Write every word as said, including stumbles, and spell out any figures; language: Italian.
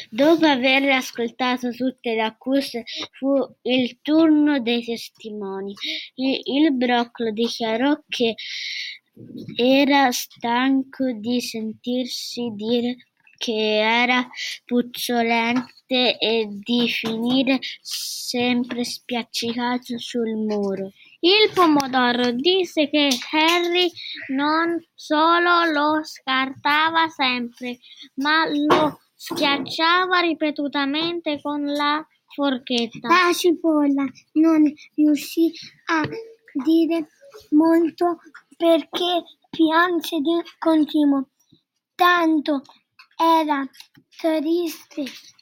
Dopo aver ascoltato tutte le accuse, fu il turno dei testimoni. Il, il broccolo dichiarò che era stanco di sentirsi dire che era puzzolente e di finire sempre spiaccicato sul muro. Il pomodoro disse che Harry non solo lo scartava sempre, ma lo schiacciava ripetutamente con la forchetta. La cipolla non riuscì a dire molto perché pianse di continuo, tanto era triste